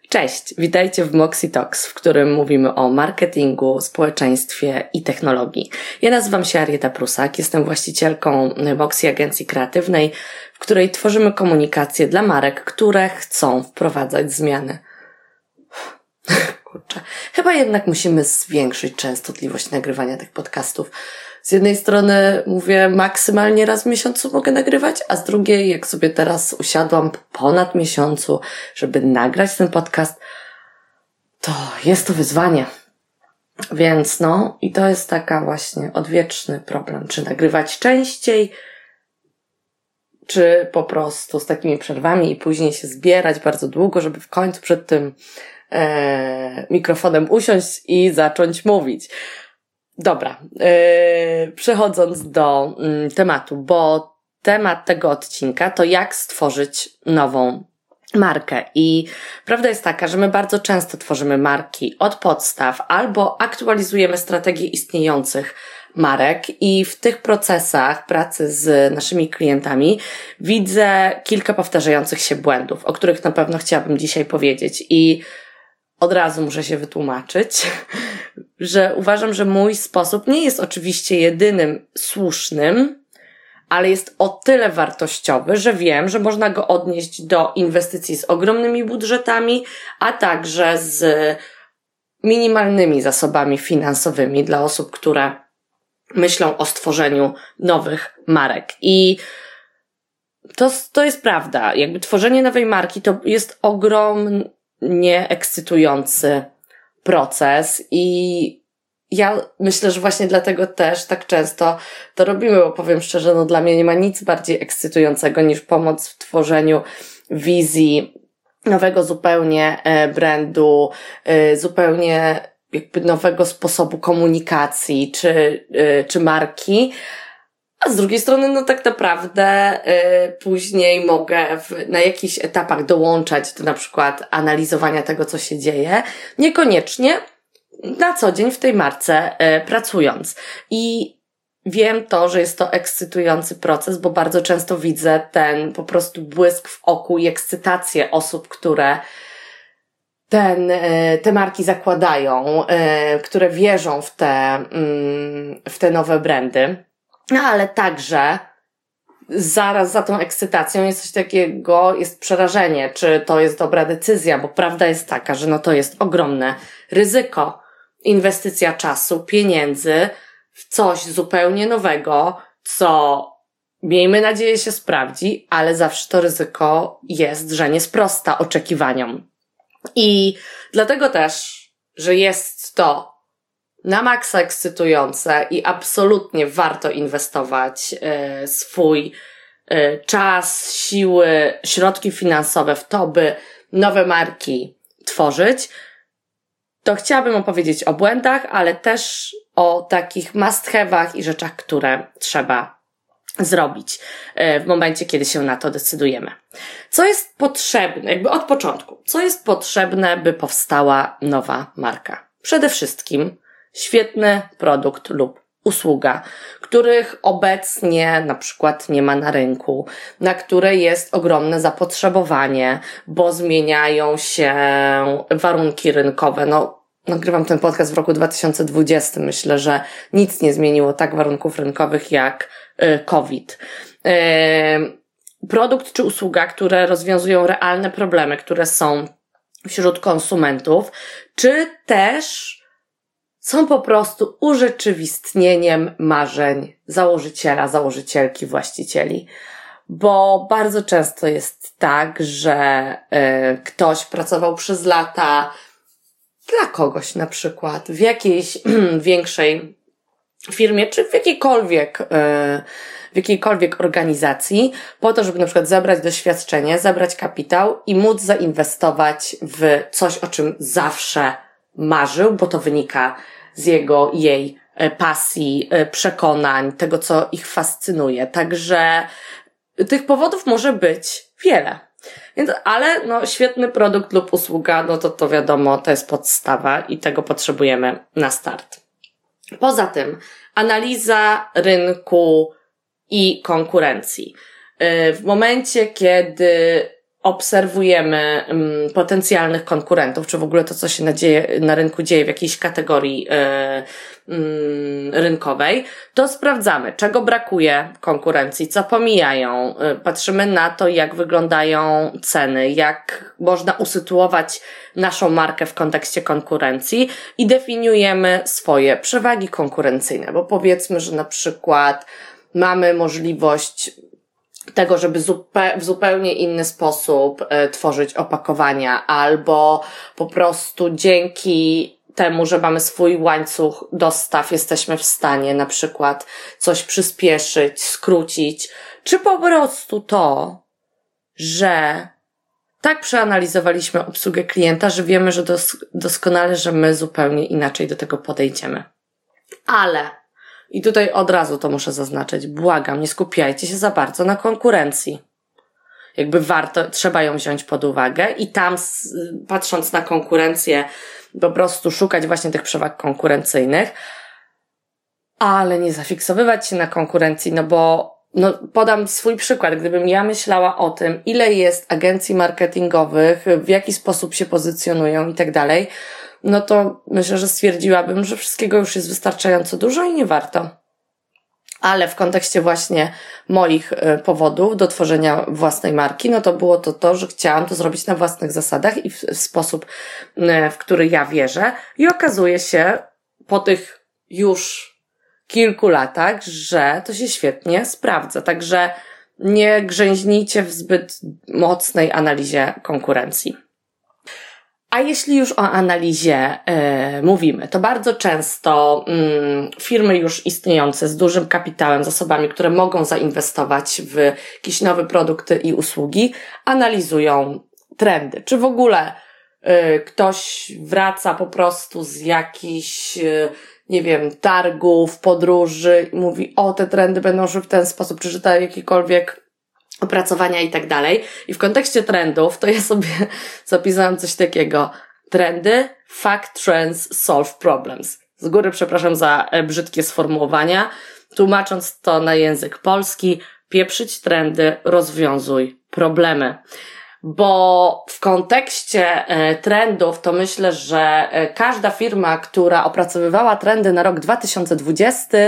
Cześć, witajcie w Moxie Talks, w którym mówimy o marketingu, społeczeństwie i technologii. Ja nazywam się Arieta Prusak, jestem właścicielką Moxie Agencji Kreatywnej, w której tworzymy komunikację dla marek, które chcą wprowadzać zmiany. Kurczę, chyba jednak musimy zwiększyć częstotliwość nagrywania tych podcastów. Z jednej strony mówię, maksymalnie raz w miesiącu mogę nagrywać, a z drugiej, jak sobie teraz usiadłam ponad miesiącu, żeby nagrać ten podcast, to jest to wyzwanie. Więc i to jest taka właśnie odwieczny problem. Czy nagrywać częściej, czy po prostu z takimi przerwami i później się zbierać bardzo długo, żeby w końcu przed tym mikrofonem usiąść i zacząć mówić. Dobra, przechodząc do tematu, bo temat tego odcinka to jak stworzyć nową markę. I prawda jest taka, że my bardzo często tworzymy marki od podstaw albo aktualizujemy strategię istniejących marek i w tych procesach pracy z naszymi klientami widzę kilka powtarzających się błędów, o których na pewno chciałabym dzisiaj powiedzieć i od razu muszę się wytłumaczyć, że uważam, że mój sposób nie jest oczywiście jedynym słusznym, ale jest o tyle wartościowy, że wiem, że można go odnieść do inwestycji z ogromnymi budżetami, a także z minimalnymi zasobami finansowymi dla osób, które myślą o stworzeniu nowych marek. I to jest prawda. Jakby tworzenie nowej marki to jest ogromnie ekscytujący proces i ja myślę, że właśnie dlatego też tak często to robimy, bo powiem szczerze, dla mnie nie ma nic bardziej ekscytującego niż pomoc w tworzeniu wizji nowego zupełnie brandu, zupełnie jakby nowego sposobu komunikacji czy marki. A z drugiej strony, tak naprawdę później mogę na jakichś etapach dołączać do na przykład analizowania tego, co się dzieje, niekoniecznie na co dzień w tej marce pracując. I wiem że jest to ekscytujący proces, bo bardzo często widzę ten po prostu błysk w oku i ekscytację osób, które te marki zakładają, które wierzą w te nowe brandy. Ale także zaraz za tą ekscytacją jest coś takiego, jest przerażenie, czy to jest dobra decyzja, bo prawda jest taka, że to jest ogromne ryzyko, inwestycja czasu, pieniędzy w coś zupełnie nowego, co miejmy nadzieję się sprawdzi, ale zawsze to ryzyko jest, że nie sprosta oczekiwaniom. I dlatego też, że jest to na maksa ekscytujące i absolutnie warto inwestować swój czas, siły, środki finansowe w to, by nowe marki tworzyć, to chciałabym opowiedzieć o błędach, ale też o takich must-have'ach i rzeczach, które trzeba zrobić w momencie, kiedy się na to decydujemy. Co jest potrzebne, jakby od początku, co jest potrzebne, by powstała nowa marka? Przede wszystkim świetny produkt lub usługa, których obecnie na przykład nie ma na rynku, na które jest ogromne zapotrzebowanie, bo zmieniają się warunki rynkowe. Nagrywam ten podcast w roku 2020. Myślę, że nic nie zmieniło tak warunków rynkowych jak COVID. Produkt czy usługa, które rozwiązują realne problemy, które są wśród konsumentów, czy też są po prostu urzeczywistnieniem marzeń założyciela, założycielki, właścicieli. Bo bardzo często jest tak, że ktoś pracował przez lata dla kogoś na przykład w jakiejś większej firmie, czy w jakiejkolwiek organizacji, po to, żeby na przykład zebrać doświadczenie, zebrać kapitał i móc zainwestować w coś, o czym zawsze marzył, bo to wynika z jej pasji, przekonań, tego, co ich fascynuje. Także tych powodów może być wiele. Ale świetny produkt lub usługa, to wiadomo, to jest podstawa i tego potrzebujemy na start. Poza tym analiza rynku i konkurencji. W momencie, kiedy obserwujemy potencjalnych konkurentów, czy w ogóle to, co się na rynku dzieje w jakiejś kategorii rynkowej, to sprawdzamy, czego brakuje konkurencji, co pomijają, patrzymy na to, jak wyglądają ceny, jak można usytuować naszą markę w kontekście konkurencji i definiujemy swoje przewagi konkurencyjne, bo powiedzmy, że na przykład mamy możliwość tego, żeby w zupełnie inny sposób tworzyć opakowania, albo po prostu dzięki temu, że mamy swój łańcuch dostaw, jesteśmy w stanie na przykład coś przyspieszyć, skrócić, czy po prostu to, że tak przeanalizowaliśmy obsługę klienta, że wiemy, że doskonale, że my zupełnie inaczej do tego podejdziemy. Ale i tutaj od razu to muszę zaznaczyć. Błagam, nie skupiajcie się za bardzo na konkurencji. Jakby trzeba ją wziąć pod uwagę i tam, patrząc na konkurencję, po prostu szukać właśnie tych przewag konkurencyjnych, ale nie zafiksowywać się na konkurencji, bo podam swój przykład. Gdybym ja myślała o tym, ile jest agencji marketingowych, w jaki sposób się pozycjonują i tak dalej, no to myślę, że stwierdziłabym, że wszystkiego już jest wystarczająco dużo i nie warto. Ale w kontekście właśnie moich powodów do tworzenia własnej marki, no to było to, że chciałam to zrobić na własnych zasadach i w sposób, w który ja wierzę. I okazuje się po tych już kilku latach, że to się świetnie sprawdza. Także nie grzęźnijcie w zbyt mocnej analizie konkurencji. A jeśli już o analizie mówimy, to bardzo często firmy już istniejące z dużym kapitałem, zasobami, które mogą zainwestować w jakieś nowe produkty i usługi, analizują trendy. Czy w ogóle ktoś wraca po prostu z jakichś, targów, podróży i mówi, te trendy będą szły w ten sposób, czy czyta jakikolwiek opracowania i tak dalej. I w kontekście trendów to ja sobie zapisałam coś takiego. Trendy, fact trends, solve problems. Z góry przepraszam za brzydkie sformułowania. Tłumacząc to na język polski, pieprzyć trendy, rozwiązuj problemy. Bo w kontekście trendów to myślę, że każda firma, która opracowywała trendy na rok 2020,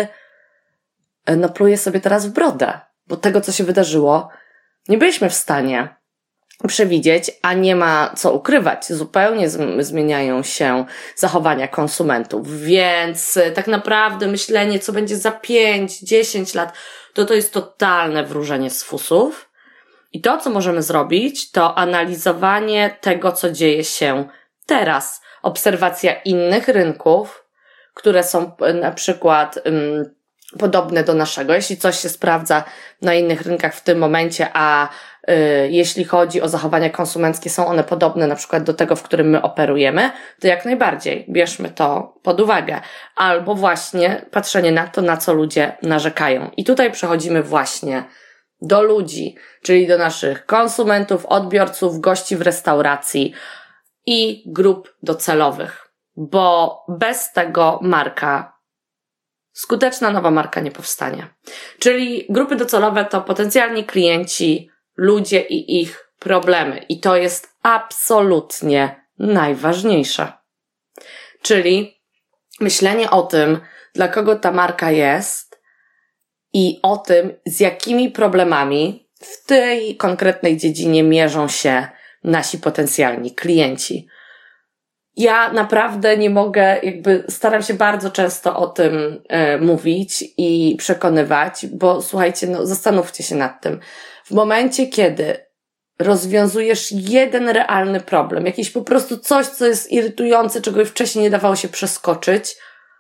pluje sobie teraz w brodę. Bo tego, co się wydarzyło, nie byliśmy w stanie przewidzieć, a nie ma co ukrywać. Zupełnie zmieniają się zachowania konsumentów, więc tak naprawdę myślenie, co będzie za 5-10 lat, to jest totalne wróżenie z fusów. I to, co możemy zrobić, to analizowanie tego, co dzieje się teraz. Obserwacja innych rynków, które są na przykład podobne do naszego. Jeśli coś się sprawdza na innych rynkach w tym momencie, a jeśli chodzi o zachowania konsumenckie, są one podobne na przykład do tego, w którym my operujemy, to jak najbardziej bierzmy to pod uwagę. Albo właśnie patrzenie na to, na co ludzie narzekają. I tutaj przechodzimy właśnie do ludzi, czyli do naszych konsumentów, odbiorców, gości w restauracji i grup docelowych. Bo bez tego skuteczna nowa marka nie powstanie. Czyli grupy docelowe to potencjalni klienci, ludzie i ich problemy. I to jest absolutnie najważniejsze. Czyli myślenie o tym, dla kogo ta marka jest i o tym, z jakimi problemami w tej konkretnej dziedzinie mierzą się nasi potencjalni klienci. Ja naprawdę nie mogę, staram się bardzo często o tym mówić i przekonywać, bo słuchajcie, zastanówcie się nad tym. W momencie, kiedy rozwiązujesz jeden realny problem, jakiś po prostu coś, co jest irytujące, czego wcześniej nie dawało się przeskoczyć,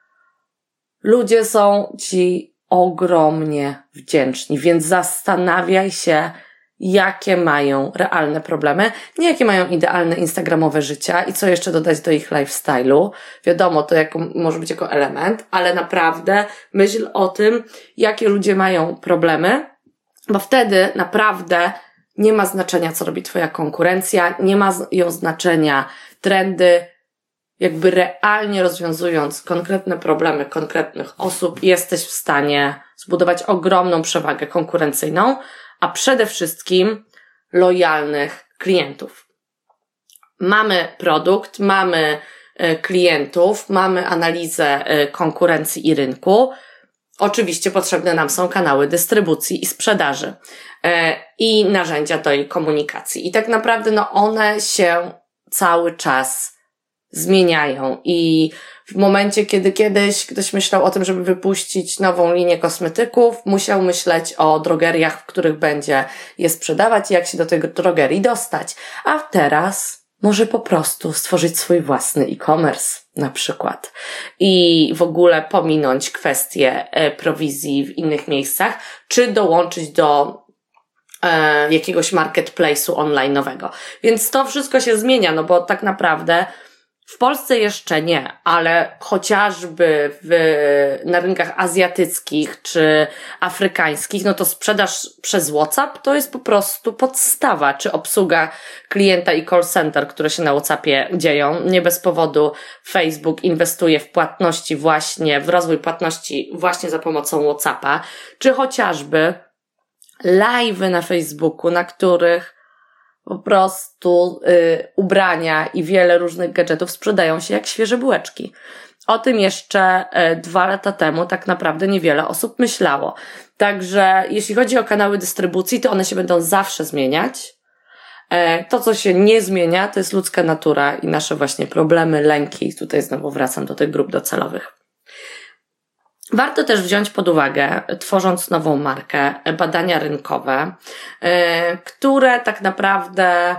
ludzie są ci ogromnie wdzięczni, więc zastanawiaj się, jakie mają realne problemy, nie jakie mają idealne instagramowe życia i co jeszcze dodać do ich lifestyle'u. Wiadomo, to może być jako element, ale naprawdę myśl o tym, jakie ludzie mają problemy, bo wtedy naprawdę nie ma znaczenia, co robi twoja konkurencja, nie ma znaczenia trendy, realnie rozwiązując konkretne problemy konkretnych osób, jesteś w stanie zbudować ogromną przewagę konkurencyjną, a przede wszystkim lojalnych klientów. Mamy produkt, mamy klientów, mamy analizę konkurencji i rynku. Oczywiście potrzebne nam są kanały dystrybucji i sprzedaży i narzędzia do jej komunikacji. I tak naprawdę one się cały czas zmieniają i w momencie, kiedy kiedyś ktoś myślał o tym, żeby wypuścić nową linię kosmetyków, musiał myśleć o drogeriach, w których będzie je sprzedawać i jak się do tej drogerii dostać. A teraz może po prostu stworzyć swój własny e-commerce na przykład i w ogóle pominąć kwestie prowizji w innych miejscach, czy dołączyć do jakiegoś marketplace'u online'owego. Więc to wszystko się zmienia, bo tak naprawdę w Polsce jeszcze nie, ale chociażby na rynkach azjatyckich czy afrykańskich, to sprzedaż przez WhatsApp to jest po prostu podstawa, czy obsługa klienta i call center, które się na WhatsAppie dzieją. Nie bez powodu Facebook inwestuje w płatności właśnie, w rozwój płatności właśnie za pomocą WhatsAppa, czy chociażby live'y na Facebooku, na których po prostu ubrania i wiele różnych gadżetów sprzedają się jak świeże bułeczki. O tym jeszcze 2 lata temu tak naprawdę niewiele osób myślało. Także jeśli chodzi o kanały dystrybucji, to one się będą zawsze zmieniać. To, co się nie zmienia, to jest ludzka natura i nasze właśnie problemy, lęki. Tutaj znowu wracam do tych grup docelowych. Warto też wziąć pod uwagę, tworząc nową markę, badania rynkowe, które tak naprawdę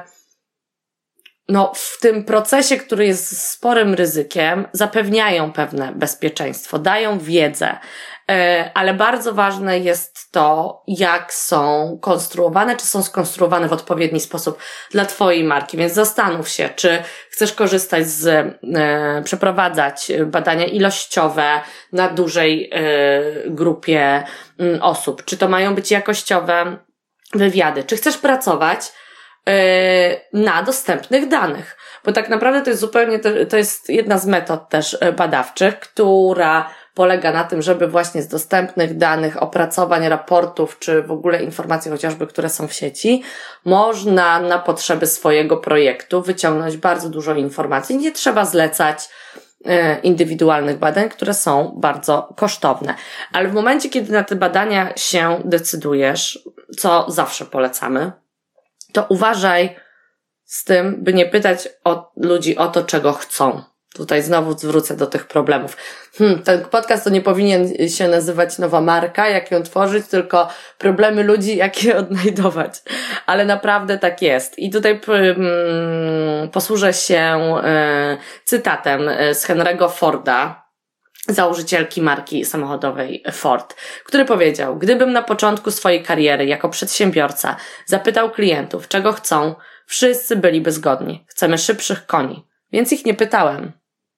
w tym procesie, który jest sporym ryzykiem, zapewniają pewne bezpieczeństwo, dają wiedzę, ale bardzo ważne jest to, jak są konstruowane, czy są skonstruowane w odpowiedni sposób dla Twojej marki, więc zastanów się, czy chcesz korzystać przeprowadzać badania ilościowe na dużej grupie osób, czy to mają być jakościowe wywiady, czy chcesz pracować na dostępnych danych, bo tak naprawdę to jest jedna z metod też badawczych, która polega na tym, żeby właśnie z dostępnych danych, opracowań, raportów, czy w ogóle informacji chociażby, które są w sieci, można na potrzeby swojego projektu wyciągnąć bardzo dużo informacji. Nie trzeba zlecać indywidualnych badań, które są bardzo kosztowne. Ale w momencie, kiedy na te badania się decydujesz, co zawsze polecamy, to uważaj z tym, by nie pytać ludzi o to, czego chcą. Tutaj znowu zwrócę do tych problemów. Ten podcast to nie powinien się nazywać nowa marka, jak ją tworzyć, tylko problemy ludzi, jak je odnajdować. Ale naprawdę tak jest. I tutaj posłużę się cytatem z Henry'ego Forda, założycielki marki samochodowej Ford, który powiedział: gdybym na początku swojej kariery jako przedsiębiorca zapytał klientów, czego chcą, wszyscy byliby zgodni. Chcemy szybszych koni. Więc ich nie pytałem.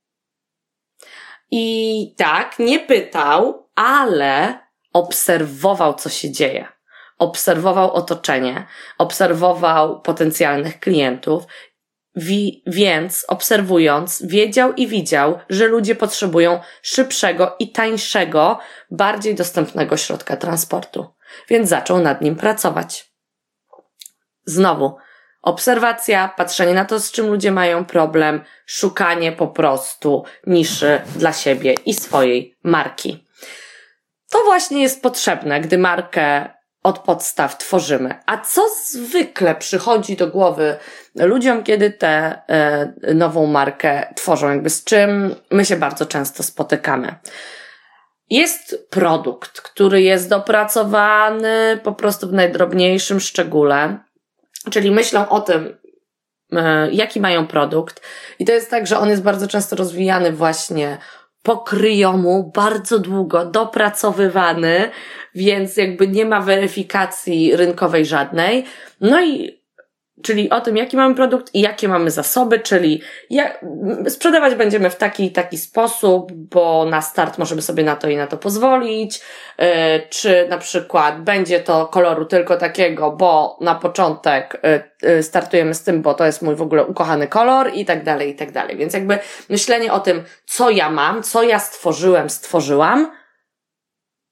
I tak, nie pytał, ale obserwował, co się dzieje. Obserwował otoczenie, obserwował potencjalnych klientów, więc obserwując, wiedział i widział, że ludzie potrzebują szybszego i tańszego, bardziej dostępnego środka transportu. Więc zaczął nad nim pracować. Znowu, obserwacja, patrzenie na to, z czym ludzie mają problem, szukanie po prostu niszy dla siebie i swojej marki. To właśnie jest potrzebne, gdy markę od podstaw tworzymy. A co zwykle przychodzi do głowy ludziom, kiedy tę nową markę tworzą? Z czym my się bardzo często spotykamy? Jest produkt, który jest dopracowany po prostu w najdrobniejszym szczególe, czyli myślą o tym, jaki mają produkt. I to jest tak, że on jest bardzo często rozwijany właśnie po kryjomu, bardzo długo, dopracowywany, więc nie ma weryfikacji rynkowej żadnej. Czyli o tym, jaki mamy produkt i jakie mamy zasoby, czyli sprzedawać będziemy w taki i taki sposób, bo na start możemy sobie na to i na to pozwolić, czy na przykład będzie to koloru tylko takiego, bo na początek startujemy z tym, bo to jest mój w ogóle ukochany kolor i tak dalej, i tak dalej. Więc myślenie o tym, co ja mam, co ja stworzyłam,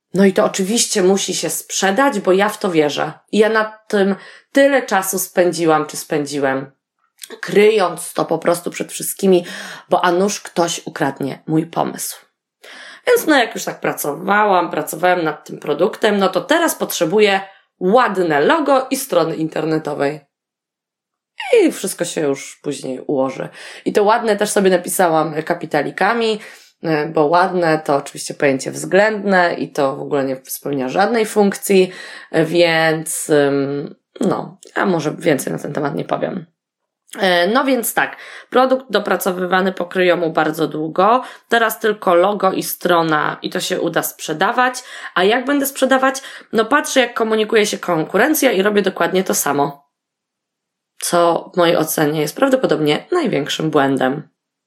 No i to oczywiście musi się sprzedać, bo ja w to wierzę. I ja nad tym tyle czasu spędziłem, kryjąc to po prostu przed wszystkimi, bo a nuż ktoś ukradnie mój pomysł. Więc no jak już tak pracowałem nad tym produktem, no to teraz potrzebuję ładne logo i strony internetowej. I wszystko się już później ułoży. I to ładne też sobie napisałam kapitalikami, bo ładne to oczywiście pojęcie względne i to w ogóle nie spełnia żadnej funkcji, więc no, a może więcej na ten temat nie powiem. No więc tak, produkt dopracowywany pokryją mu bardzo długo, teraz tylko logo i strona i to się uda sprzedawać, a jak będę sprzedawać? No patrzę jak komunikuje się konkurencja i robię dokładnie to samo, co w mojej ocenie jest prawdopodobnie największym błędem.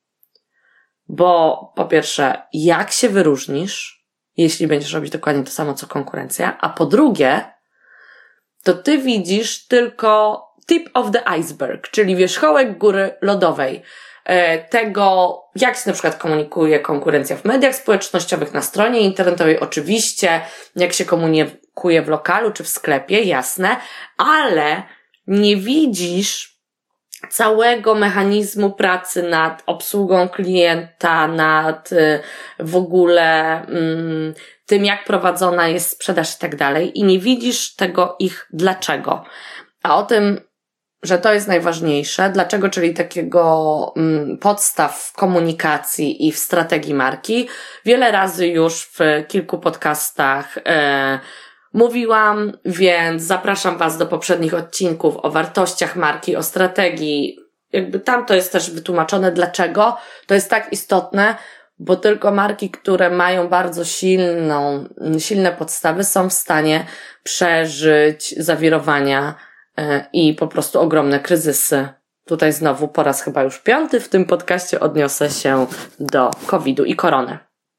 Bo po pierwsze, jak się wyróżnisz, jeśli będziesz robić dokładnie to samo co konkurencja, a po drugie, to ty widzisz tylko tip of the iceberg, czyli wierzchołek góry lodowej, tego, jak się na przykład komunikuje konkurencja w mediach społecznościowych, na stronie internetowej, oczywiście, jak się komunikuje w lokalu czy w sklepie, jasne, ale nie widzisz całego mechanizmu pracy nad obsługą klienta, nad w ogóle tym, jak prowadzona jest sprzedaż i tak dalej i nie widzisz tego ich dlaczego. A o tym, że to jest najważniejsze, dlaczego, czyli takiego podstaw komunikacji i w strategii marki, wiele razy już w kilku podcastach mówiłam, więc zapraszam Was do poprzednich odcinków o wartościach marki, o strategii. Jakby tam to jest też wytłumaczone, dlaczego to jest tak istotne, bo tylko marki, które mają bardzo silne podstawy są w stanie przeżyć zawirowania i po prostu ogromne kryzysy. Tutaj znowu po raz chyba już 5 w tym podcaście odniosę się do COVID-u i korony.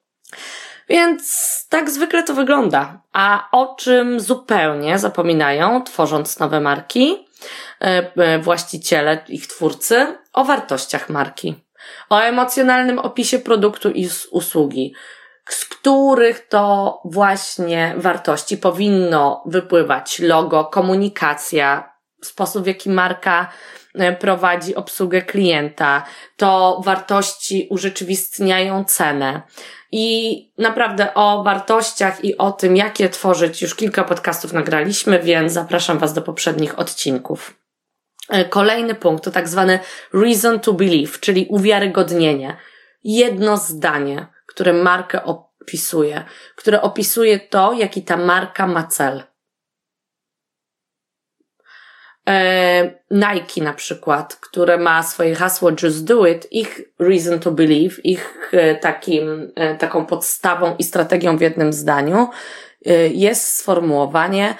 Więc tak zwykle to wygląda. A o czym zupełnie zapominają, tworząc nowe marki, właściciele, ich twórcy? O wartościach marki. O emocjonalnym opisie produktu i usługi, z których to właśnie wartości powinno wypływać logo, komunikacja, sposób w jaki marka prowadzi obsługę klienta, to wartości urzeczywistniają cenę. I naprawdę o wartościach i o tym, jak je tworzyć, już kilka podcastów nagraliśmy, więc zapraszam Was do poprzednich odcinków. Kolejny punkt to tak zwany reason to believe, czyli uwiarygodnienie. Jedno zdanie, które markę opisuje, które opisuje to, jaki ta marka ma cel. Nike na przykład, które ma swoje hasło Just Do It, ich reason to believe, ich taką podstawą i strategią w jednym zdaniu jest sformułowanie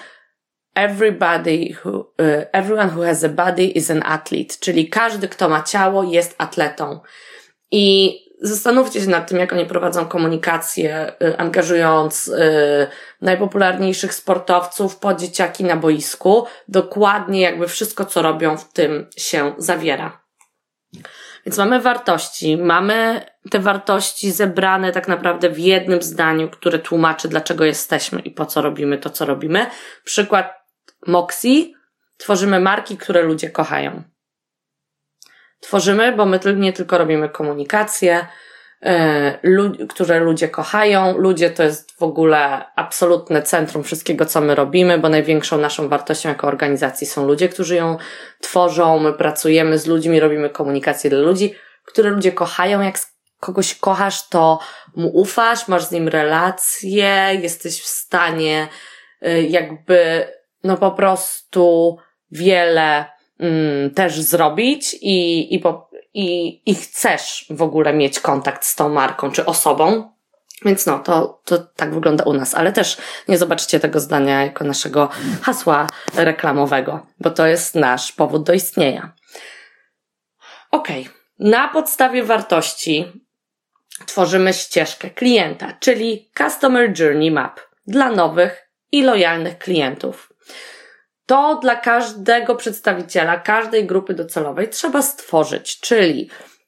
everyone who has a body is an athlete, czyli każdy, kto ma ciało, jest atletą. I zastanówcie się nad tym, jak oni prowadzą komunikację, angażując najpopularniejszych sportowców po dzieciaki na boisku. Dokładnie jakby wszystko, co robią, w tym się zawiera. Więc mamy wartości. Mamy te wartości zebrane tak naprawdę w jednym zdaniu, które tłumaczy, dlaczego jesteśmy i po co robimy to, co robimy. Przykład Moxie. Tworzymy marki, które ludzie kochają. Tworzymy, bo my nie tylko robimy komunikację, które ludzie kochają. Ludzie to jest w ogóle absolutne centrum wszystkiego, co my robimy, bo największą naszą wartością jako organizacji są ludzie, którzy ją tworzą. My pracujemy z ludźmi, robimy komunikację dla ludzi, które ludzie kochają. Jak kogoś kochasz, to mu ufasz, masz z nim relacje, jesteś w stanie jakby po prostu wiele też zrobić i chcesz w ogóle mieć kontakt z tą marką czy osobą. Więc to tak wygląda u nas, ale też nie zobaczycie tego zdania jako naszego hasła reklamowego, bo to jest nasz powód do istnienia. Okej. Na podstawie wartości tworzymy ścieżkę klienta, czyli Customer Journey Map dla nowych i lojalnych klientów. To dla każdego przedstawiciela, każdej grupy docelowej trzeba stworzyć, czyli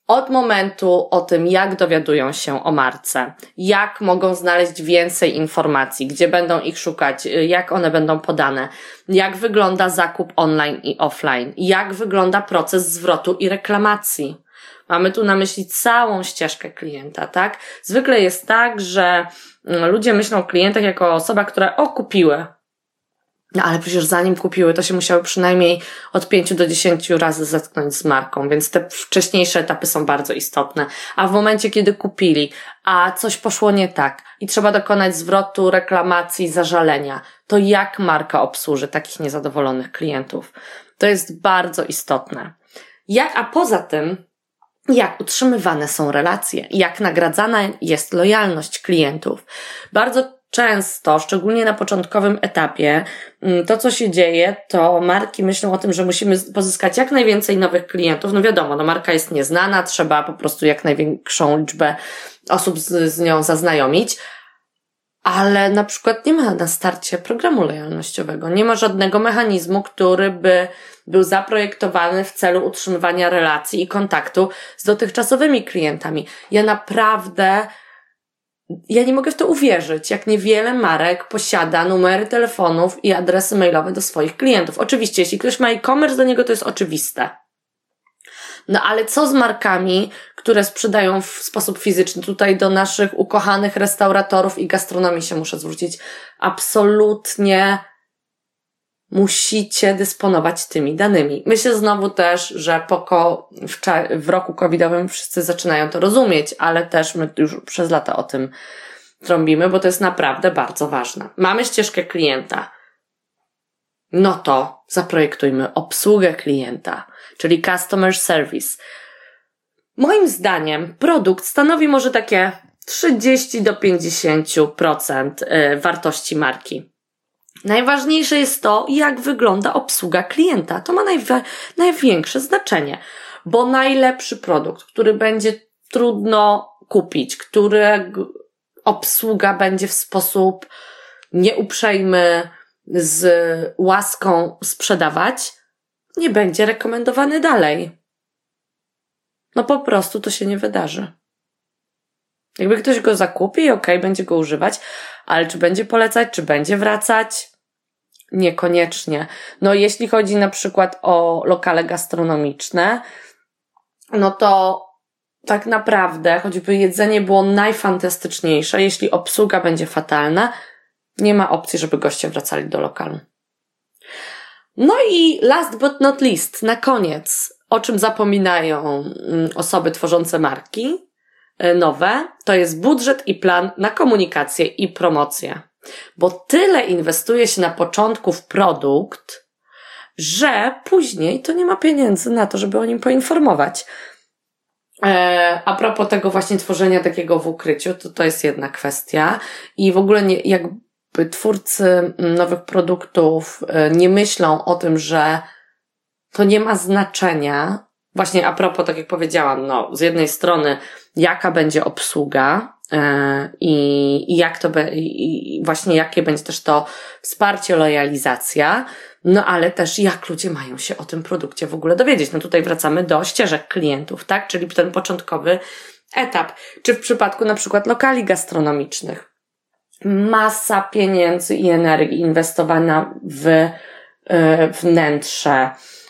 Od momentu o tym, jak dowiadują się o marce, jak mogą znaleźć więcej informacji, gdzie będą ich szukać, jak one będą podane, jak wygląda zakup online i offline, jak wygląda proces zwrotu i reklamacji. Mamy tu na myśli całą ścieżkę klienta, tak? Zwykle jest tak, że ludzie myślą o klientach jako o osobach, które kupiły. No ale przecież zanim kupiły, to się musiały przynajmniej od 5 do 10 razy zetknąć z marką, więc te wcześniejsze etapy są bardzo istotne. A w momencie, kiedy kupili, a coś poszło nie tak i trzeba dokonać zwrotu, reklamacji, zażalenia, to jak marka obsłuży takich niezadowolonych klientów? To jest bardzo istotne. A poza tym, jak utrzymywane są relacje, jak nagradzana jest lojalność klientów. Bardzo często, szczególnie na początkowym etapie, to co się dzieje, to marki myślą o tym, że musimy pozyskać jak najwięcej nowych klientów. No wiadomo, marka jest nieznana, trzeba po prostu jak największą liczbę osób z nią zaznajomić, ale na przykład nie ma na starcie programu lojalnościowego, nie ma żadnego mechanizmu, który by był zaprojektowany w celu utrzymywania relacji i kontaktu z dotychczasowymi klientami. Ja nie mogę w to uwierzyć, jak niewiele marek posiada numery telefonów i adresy mailowe do swoich klientów. Oczywiście, jeśli ktoś ma e-commerce do niego, to jest oczywiste. No ale co z markami, które sprzedają w sposób fizyczny? Tutaj do naszych ukochanych restauratorów i gastronomii się muszę zwrócić. Absolutnie musicie dysponować tymi danymi. Myślę znowu też, że w roku covidowym wszyscy zaczynają to rozumieć, ale też my już przez lata o tym trąbimy, bo to jest naprawdę bardzo ważne. Mamy ścieżkę klienta. No to zaprojektujmy obsługę klienta, czyli customer service. Moim zdaniem produkt stanowi może takie 30 do 50% wartości marki. Najważniejsze jest to, jak wygląda obsługa klienta. To ma największe znaczenie, bo najlepszy produkt, który będzie trudno kupić, który obsługa będzie w sposób nieuprzejmy, z łaską sprzedawać, nie będzie rekomendowany dalej. No po prostu to się nie wydarzy. Jakby ktoś go zakupi, będzie go używać, ale czy będzie polecać, czy będzie wracać? Niekoniecznie. No jeśli chodzi na przykład o lokale gastronomiczne, no to tak naprawdę, choćby jedzenie było najfantastyczniejsze, jeśli obsługa będzie fatalna, nie ma opcji, żeby goście wracali do lokalu. No i last but not least, na koniec, o czym zapominają osoby tworzące marki nowe, to jest budżet i plan na komunikację i promocję. Bo tyle inwestuje się na początku w produkt, że później to nie ma pieniędzy na to, żeby o nim poinformować. A propos tego właśnie tworzenia takiego w ukryciu, to jest jedna kwestia i w ogóle jakby twórcy nowych produktów nie myślą o tym, że to nie ma znaczenia. Właśnie a propos, tak jak powiedziałam, z jednej strony jaka będzie obsługa i jak to i właśnie jakie będzie też to wsparcie, lojalizacja, ale też jak ludzie mają się o tym produkcie w ogóle dowiedzieć. Tutaj wracamy do ścieżek klientów, tak? Czyli ten początkowy etap. Czy w przypadku na przykład lokali gastronomicznych masa pieniędzy i energii inwestowana w wnętrze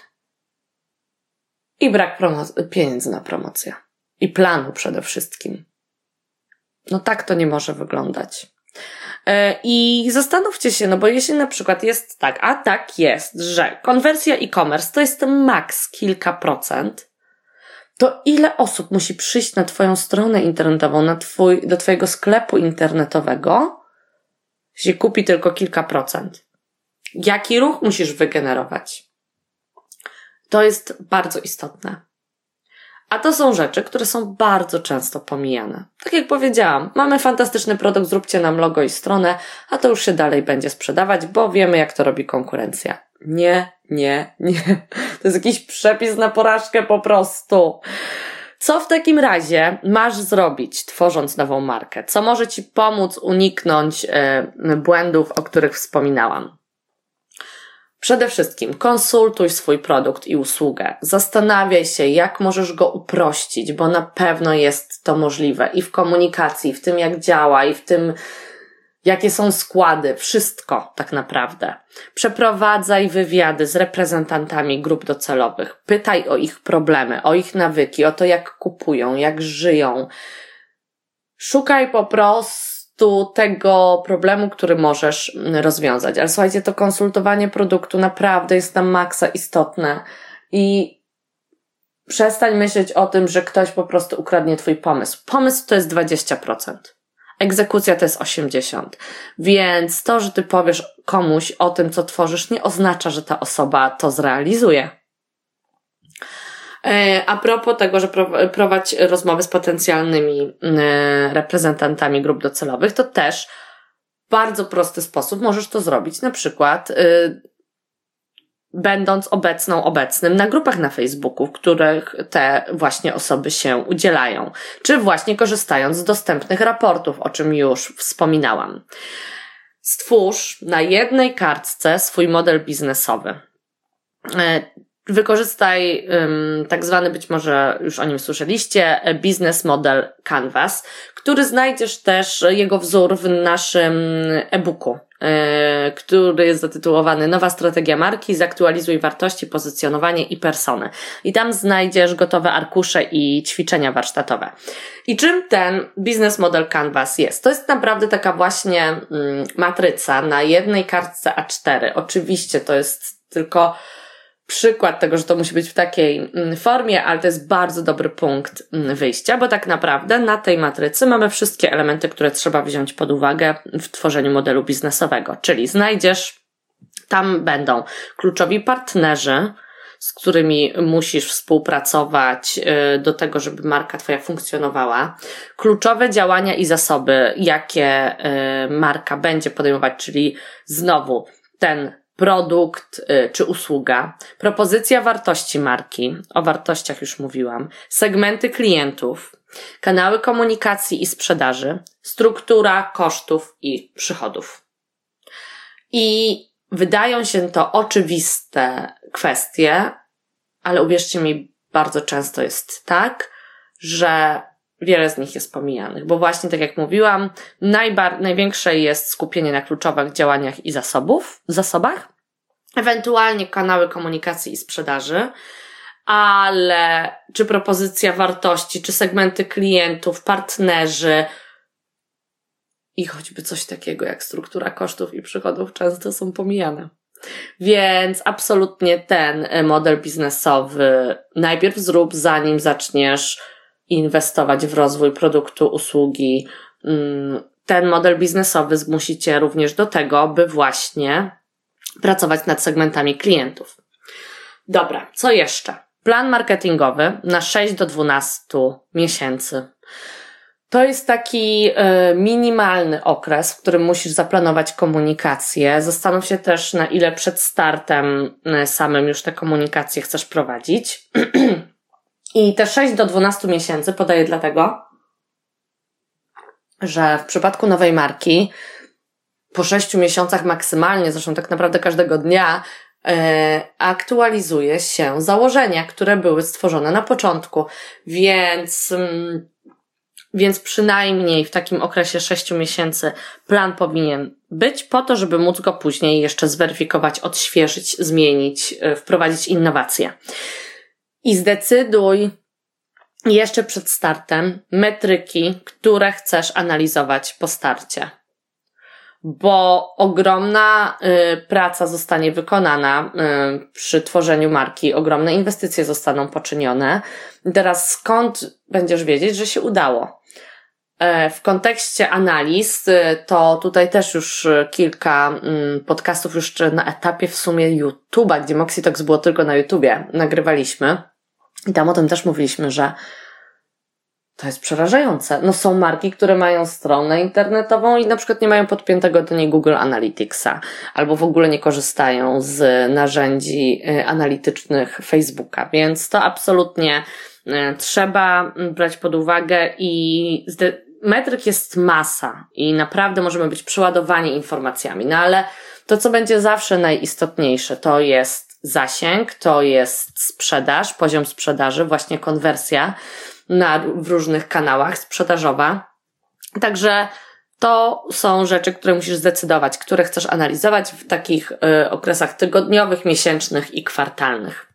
i brak pieniędzy na promocję. I planu przede wszystkim. Tak to nie może wyglądać. I zastanówcie się, bo jeśli na przykład jest tak, a tak jest, że konwersja e-commerce to jest maks kilka procent, to ile osób musi przyjść na twoją stronę internetową, do twojego sklepu internetowego, jeśli kupi tylko kilka procent? Jaki ruch musisz wygenerować? To jest bardzo istotne. A to są rzeczy, które są bardzo często pomijane. Tak jak powiedziałam, mamy fantastyczny produkt, zróbcie nam logo i stronę, a to już się dalej będzie sprzedawać, bo wiemy, jak to robi konkurencja. Nie. To jest jakiś przepis na porażkę po prostu. Co w takim razie masz zrobić, tworząc nową markę? Co może ci pomóc uniknąć błędów, o których wspominałam? Przede wszystkim konsultuj swój produkt i usługę. Zastanawiaj się, jak możesz go uprościć, bo na pewno jest to możliwe i w komunikacji, w tym jak działa i w tym jakie są składy, wszystko tak naprawdę. Przeprowadzaj wywiady z reprezentantami grup docelowych. Pytaj o ich problemy, o ich nawyki, o to jak kupują, jak żyją. Szukaj po prostu tego problemu, który możesz rozwiązać. Ale słuchajcie, to konsultowanie produktu naprawdę jest na maksa istotne i przestań myśleć o tym, że ktoś po prostu ukradnie twój pomysł. Pomysł to jest 20%. Egzekucja to jest 80%. Więc to, że ty powiesz komuś o tym, co tworzysz, nie oznacza, że ta osoba to zrealizuje. A propos tego, że prowadź rozmowy z potencjalnymi reprezentantami grup docelowych, to też w bardzo prosty sposób możesz to zrobić. Na przykład będąc obecnym na grupach na Facebooku, w których te właśnie osoby się udzielają, czy właśnie korzystając z dostępnych raportów, o czym już wspominałam. Stwórz na jednej kartce swój model biznesowy. Wykorzystaj tak zwany, być może już o nim słyszeliście, Business Model Canvas, który znajdziesz też jego wzór w naszym e-booku, który jest zatytułowany Nowa strategia marki, zaktualizuj wartości, pozycjonowanie i persony. I tam znajdziesz gotowe arkusze i ćwiczenia warsztatowe. I czym ten Business Model Canvas jest? To jest naprawdę taka właśnie matryca na jednej kartce A4. Oczywiście to jest tylko przykład tego, że to musi być w takiej formie, ale to jest bardzo dobry punkt wyjścia, bo tak naprawdę na tej matrycy mamy wszystkie elementy, które trzeba wziąć pod uwagę w tworzeniu modelu biznesowego. Czyli znajdziesz, tam będą kluczowi partnerzy, z którymi musisz współpracować do tego, żeby marka twoja funkcjonowała. Kluczowe działania i zasoby, jakie marka będzie podejmować, czyli znowu ten produkt czy usługa, propozycja wartości marki, o wartościach już mówiłam, segmenty klientów, kanały komunikacji i sprzedaży, struktura kosztów i przychodów. I wydają się to oczywiste kwestie, ale uwierzcie mi, bardzo często jest tak, że wiele z nich jest pomijanych, bo właśnie tak jak mówiłam, największe jest skupienie na kluczowych działaniach i zasobach, ewentualnie kanały komunikacji i sprzedaży, ale czy propozycja wartości, czy segmenty klientów, partnerzy i choćby coś takiego jak struktura kosztów i przychodów często są pomijane. Więc absolutnie ten model biznesowy najpierw zrób, zanim zaczniesz inwestować w rozwój produktu, usługi. Ten model biznesowy zmusi cię również do tego, by właśnie pracować nad segmentami klientów. Dobra, co jeszcze? Plan marketingowy na 6 do 12 miesięcy. To jest taki minimalny okres, w którym musisz zaplanować komunikację. Zastanów się też, na ile przed startem samym już te komunikacje chcesz prowadzić. I te 6 do 12 miesięcy podaję dlatego, że w przypadku nowej marki po 6 miesiącach maksymalnie, zresztą tak naprawdę każdego dnia, aktualizuje się założenia, które były stworzone na początku. Więc przynajmniej w takim okresie 6 miesięcy plan powinien być po to, żeby móc go później jeszcze zweryfikować, odświeżyć, zmienić, wprowadzić innowacje. I zdecyduj jeszcze przed startem metryki, które chcesz analizować po starcie. Bo ogromna praca zostanie wykonana przy tworzeniu marki, ogromne inwestycje zostaną poczynione. I teraz skąd będziesz wiedzieć, że się udało? W kontekście analiz, to tutaj też już kilka podcastów już na etapie w sumie YouTube'a, gdzie Moxie Talks było tylko na YouTubie, nagrywaliśmy. I tam o tym też mówiliśmy, że to jest przerażające. No są marki, które mają stronę internetową i na przykład nie mają podpiętego do niej Google Analyticsa, albo w ogóle nie korzystają z narzędzi analitycznych Facebooka, więc to absolutnie trzeba brać pod uwagę i metryk jest masa i naprawdę możemy być przeładowani informacjami, no ale To, co będzie zawsze najistotniejsze, to jest zasięg, to jest sprzedaż, poziom sprzedaży, właśnie konwersja w różnych kanałach sprzedażowa. Także to są rzeczy, które musisz zdecydować, które chcesz analizować w takich okresach tygodniowych, miesięcznych i kwartalnych.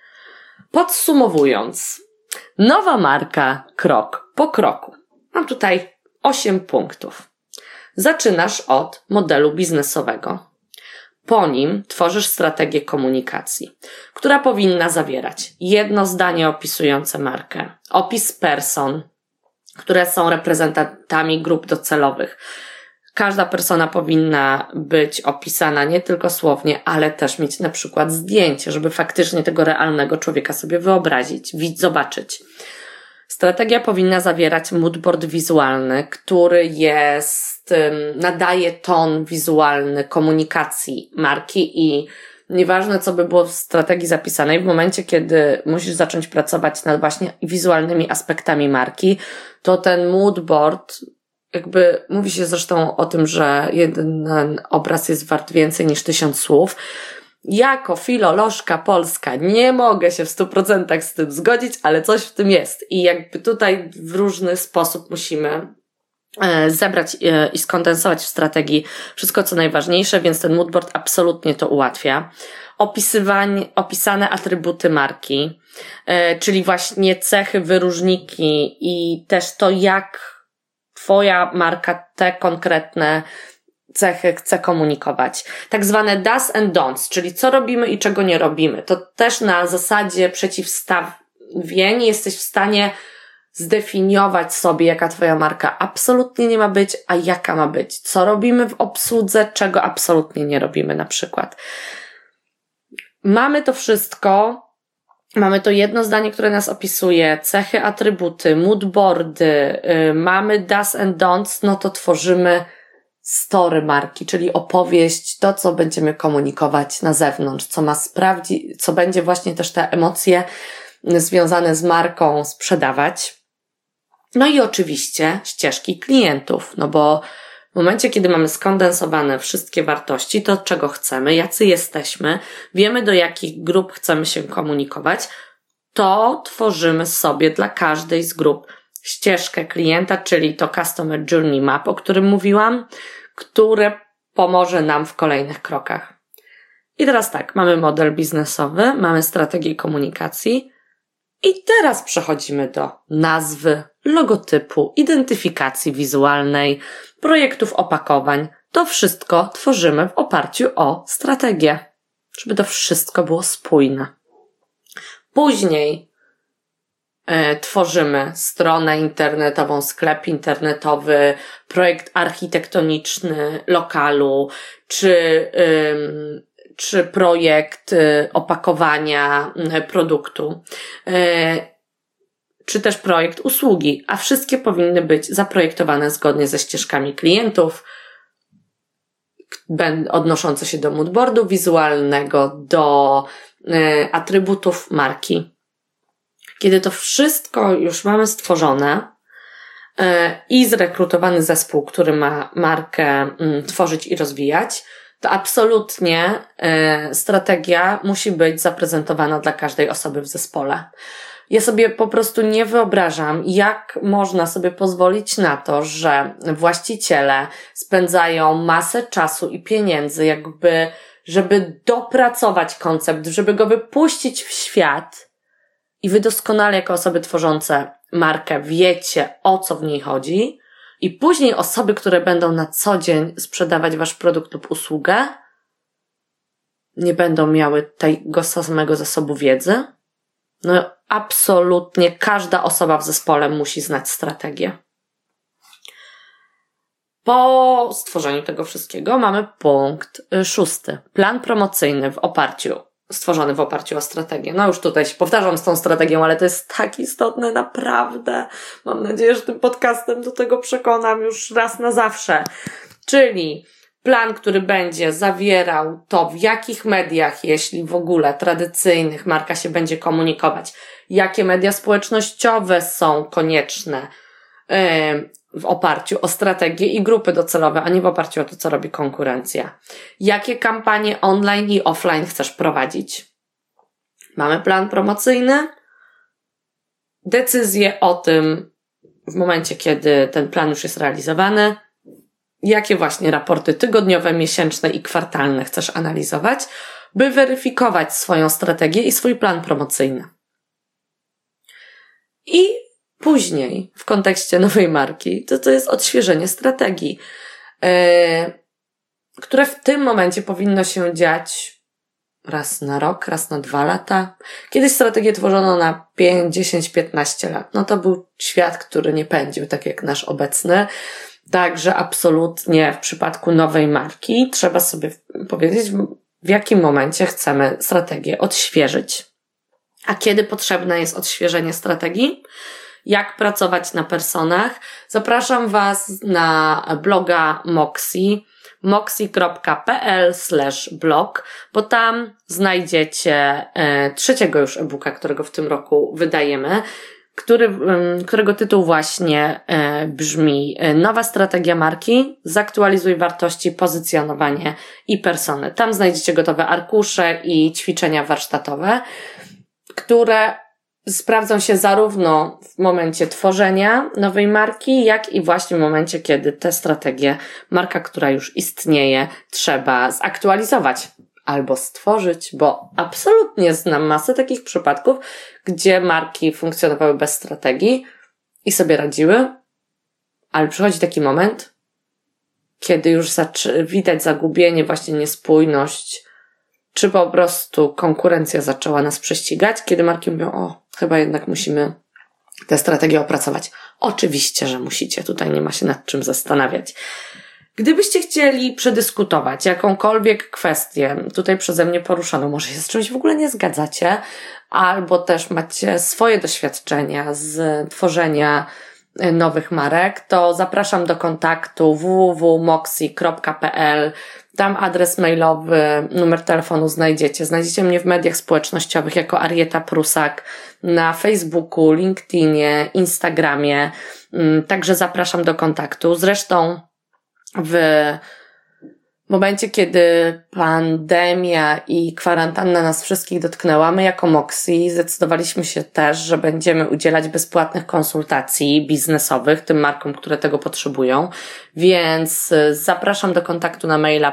Podsumowując, nowa marka krok po kroku. Mam tutaj 8 punktów. Zaczynasz od modelu biznesowego. Po nim tworzysz strategię komunikacji, która powinna zawierać jedno zdanie opisujące markę, opis person, które są reprezentantami grup docelowych. Każda persona powinna być opisana nie tylko słownie, ale też mieć na przykład zdjęcie, żeby faktycznie tego realnego człowieka sobie wyobrazić, zobaczyć. Strategia powinna zawierać moodboard wizualny, który nadaje ton wizualny komunikacji marki i nieważne, co by było w strategii zapisanej, w momencie, kiedy musisz zacząć pracować nad właśnie wizualnymi aspektami marki, to ten moodboard, jakby mówi się zresztą o tym, że jeden obraz jest wart więcej niż 1000 słów. Jako filolożka polska nie mogę się w 100% z tym zgodzić, ale coś w tym jest. I jakby tutaj w różny sposób musimy zebrać i skondensować w strategii wszystko, co najważniejsze, więc ten moodboard absolutnie to ułatwia. Opisane atrybuty marki, czyli właśnie cechy, wyróżniki i też to, jak twoja marka te konkretne cechy chce komunikować. Tak zwane do's and don'ts, czyli co robimy i czego nie robimy. To też na zasadzie przeciwstawień jesteś w stanie zdefiniować sobie, jaka twoja marka absolutnie nie ma być, a jaka ma być. Co robimy w obsłudze, czego absolutnie nie robimy na przykład. Mamy to wszystko, mamy to jedno zdanie, które nas opisuje, cechy, atrybuty, moodboardy, mamy do's and don'ts, no to tworzymy story marki, czyli opowieść, to co będziemy komunikować na zewnątrz, co ma sprawdzić, co będzie właśnie też te emocje związane z marką sprzedawać. No i oczywiście ścieżki klientów, no bo w momencie, kiedy mamy skondensowane wszystkie wartości, to czego chcemy, jacy jesteśmy, wiemy do jakich grup chcemy się komunikować, to tworzymy sobie dla każdej z grup ścieżkę klienta, czyli to Customer Journey Map, o którym mówiłam, które pomoże nam w kolejnych krokach. I teraz tak, mamy model biznesowy, mamy strategię komunikacji i teraz przechodzimy do nazwy, logotypu, identyfikacji wizualnej, projektów opakowań. To wszystko tworzymy w oparciu o strategię, żeby to wszystko było spójne. Później tworzymy stronę internetową, sklep internetowy, projekt architektoniczny lokalu, czy projekt opakowania produktu, czy też projekt usługi, a wszystkie powinny być zaprojektowane zgodnie ze ścieżkami klientów, odnoszące się do moodboardu wizualnego, do atrybutów marki. Kiedy to wszystko już mamy stworzone i zrekrutowany zespół, który ma markę tworzyć i rozwijać, to absolutnie strategia musi być zaprezentowana dla każdej osoby w zespole. Ja sobie po prostu nie wyobrażam, jak można sobie pozwolić na to, że właściciele spędzają masę czasu i pieniędzy żeby dopracować koncept, żeby go wypuścić w świat i wy doskonale jako osoby tworzące markę wiecie, o co w niej chodzi i później osoby, które będą na co dzień sprzedawać wasz produkt lub usługę, nie będą miały tego samego zasobu wiedzy. No absolutnie każda osoba w zespole musi znać strategię. Po stworzeniu tego wszystkiego mamy punkt 6. Plan promocyjny stworzony w oparciu o strategię. No już tutaj się powtarzam z tą strategią, ale to jest tak istotne, naprawdę. Mam nadzieję, że tym podcastem do tego przekonam już raz na zawsze. Czyli plan, który będzie zawierał to, w jakich mediach, jeśli w ogóle tradycyjnych, marka się będzie komunikować, jakie media społecznościowe są konieczne, w oparciu o strategię i grupy docelowe, a nie w oparciu o to, co robi konkurencja. Jakie kampanie online i offline chcesz prowadzić? Mamy plan promocyjny. Decyzję o tym w momencie, kiedy ten plan już jest realizowany. Jakie właśnie raporty tygodniowe, miesięczne i kwartalne chcesz analizować, by weryfikować swoją strategię i swój plan promocyjny. I później, w kontekście nowej marki, to jest odświeżenie strategii, które w tym momencie powinno się dziać raz na rok, raz na 2 lata. Kiedyś strategię tworzono na 5, 10, 15 lat. No to był świat, który nie pędził tak jak nasz obecny. Także absolutnie w przypadku nowej marki trzeba sobie powiedzieć, w jakim momencie chcemy strategię odświeżyć. A kiedy potrzebne jest odświeżenie strategii? Jak pracować na personach? Zapraszam Was na bloga Moxie, moxie.pl/blog, bo tam znajdziecie 3. już e-booka, którego w tym roku wydajemy, którego tytuł właśnie brzmi Nowa strategia marki, zaktualizuj wartości, pozycjonowanie i personę. Tam znajdziecie gotowe arkusze i ćwiczenia warsztatowe, które sprawdzą się zarówno w momencie tworzenia nowej marki, jak i właśnie w momencie, kiedy tę strategię, marka, która już istnieje, trzeba zaktualizować albo stworzyć, bo absolutnie znam masę takich przypadków, gdzie marki funkcjonowały bez strategii i sobie radziły, ale przychodzi taki moment, kiedy już widać zagubienie, właśnie niespójność, czy po prostu konkurencja zaczęła nas prześcigać, kiedy marki mówią, o, chyba jednak musimy tę strategię opracować. Oczywiście, że musicie, tutaj nie ma się nad czym zastanawiać. Gdybyście chcieli przedyskutować jakąkolwiek kwestię tutaj przeze mnie poruszoną, może się z czymś w ogóle nie zgadzacie, albo też macie swoje doświadczenia z tworzenia nowych marek, to zapraszam do kontaktu www.moxie.pl. Tam adres mailowy, numer telefonu znajdziecie. Znajdziecie mnie w mediach społecznościowych jako Arieta Prusak, na Facebooku, LinkedInie, Instagramie. Także zapraszam do kontaktu. Zresztą w momencie, kiedy pandemia i kwarantanna nas wszystkich dotknęła, my jako Moxie zdecydowaliśmy się też, że będziemy udzielać bezpłatnych konsultacji biznesowych tym markom, które tego potrzebują, więc zapraszam do kontaktu na maila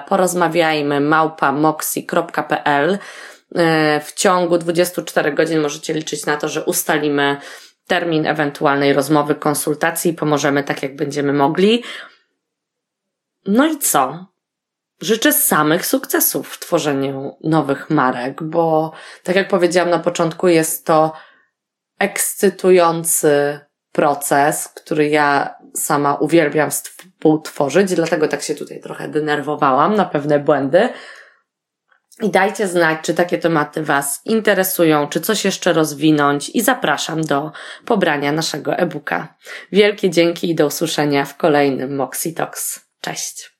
porozmawiajmy@moxie.pl. W ciągu 24 godzin możecie liczyć na to, że ustalimy termin ewentualnej rozmowy, konsultacji i pomożemy tak, jak będziemy mogli. No i co? Życzę samych sukcesów w tworzeniu nowych marek, bo tak jak powiedziałam na początku, jest to ekscytujący proces, który ja sama uwielbiam współtworzyć, dlatego tak się tutaj trochę denerwowałam na pewne błędy. I dajcie znać, czy takie tematy Was interesują, czy coś jeszcze rozwinąć i zapraszam do pobrania naszego e-booka. Wielkie dzięki i do usłyszenia w kolejnym Moxie Talks. Cześć!